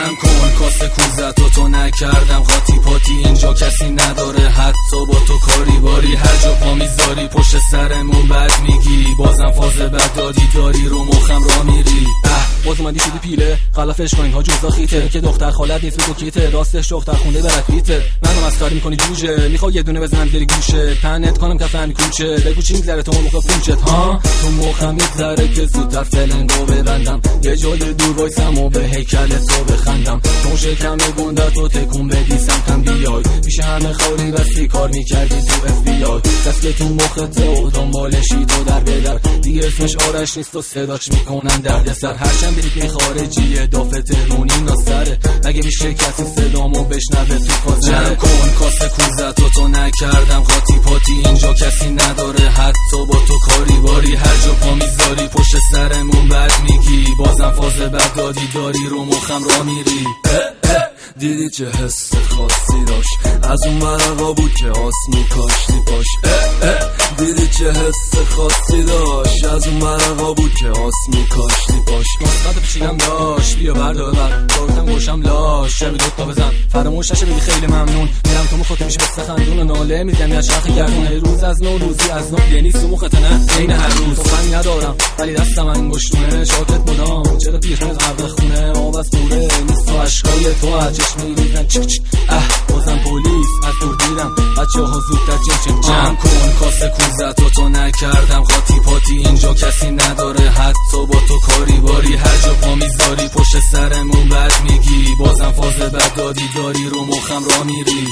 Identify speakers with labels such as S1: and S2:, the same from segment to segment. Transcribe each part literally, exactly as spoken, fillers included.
S1: جمع کن کاسه کوزت و تو نکردم قاطی پاتی، اینجا کسی نداره حتی با تو کاری باری. هر جا پا میذاری پشت سرمون بد میگی، بازم فاز بد دادی داری رو مخم را میری. باز اومدی شدی پیله غلافش کنین ها جوزا خیته که دختر خالت نیست بگو کیته، راستش دختر خونده برات بیته. منو مسخره میکنی جوجه، میخوای یه دونه بزنم زیر گوشه تنت کنم که فهمی کوچه، بگو چی میگذره تو مخ پوچت ها، تو مخم میگذره که زودتر فلنگو ببندم، یه جای دور وایسم و به هیکل تو بخندم، تو شکم گنده تو تکون بدی سمتم بیای، میشه همه خالی بسی کار میکردی تو اف بی آی، دست تو مخت و دنبالشی تو در بدر دیگه اسمش آرش نیست و صداش میکنن درد سر. هرچند بریتنی خارجیه دافه تهرونی ناستره، مگه میشه کسی صدامو بشنوه تو کازه. جمع کن کاسه کوزت و تو نکردم قاطی پاتی، اینجا کسی نداره حتی با تو کاری باری. هر جا پا میذاری پشت سرمون بد میگی، بازم فاز بد دادی داری رو مخم را میری.
S2: دیدی چه حس خاصی داشت، از اون مرقا بود که آس میکاشتی پاش. اه اه دیدی چه حس خاصی داشت، از اون مرقا بود که آس میکاشتی پاش.
S1: مصبت پیچیدم داشت بیا بردار بر دارتم گوشم لاش، شبی دوتا بزن فراموش نشه بگی خیلی ممنون، میرم تو مخاطب میشه بسته خندون و ناله میزنی از شرخ گردون. روز از نو روزی از نو یعنی تو مخت نه عین هر روز، فهمی ندارم ولی دستم انگشتونه شاکت مدام چرا پیرن غرق خونه آب از دوره نیست و عشقای تو از چشم میریزن چک چک. اه بازم پلیس از دور دیرم بچه ها زودتر چم چم. جمع کن کاسه کوزت و تو نکردم قاطی پاتی، اینجا کسی نداره حتی با تو کاری باری. هر جا پا میذاری پشت سرمون بد میگی، بازم فاز بد دادی داری رو مخم را میری.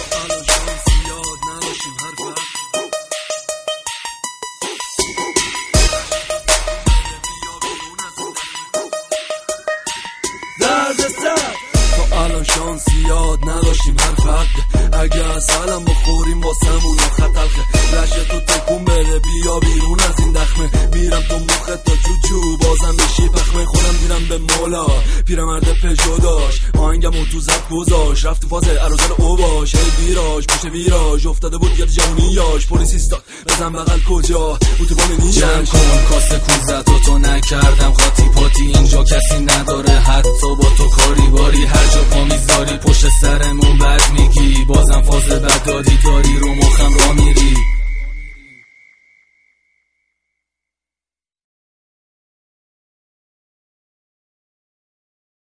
S2: الان شانسی یاد نداشتیم هر فرد، اگه اصلا بخوریم واسمون خطرخه. رشه تو تکون بده بیا بیرون از این دخمه، میرم تو مخت تا چوچو بازم بشی پخمه. خودم دیرم به مولا پیرمرد پژو داشت، آهنگمو تو زد گذاش رفت تو فاز عروضل اوباش. هی ویراج پشت ویراج افتاده بود یاد جوونیاش، پلیس ایستاد بزن بغل کجا اتوبان نیاش.
S1: جمع کن کاسه کوزت و تو نکردم قاطی پاتی، اینجا کسی نداره حتی با تو کاری باری. هر جا پا میذاری پشت سرمون بد میگی، بازم فاز بد دادی داری رو مخم را میری.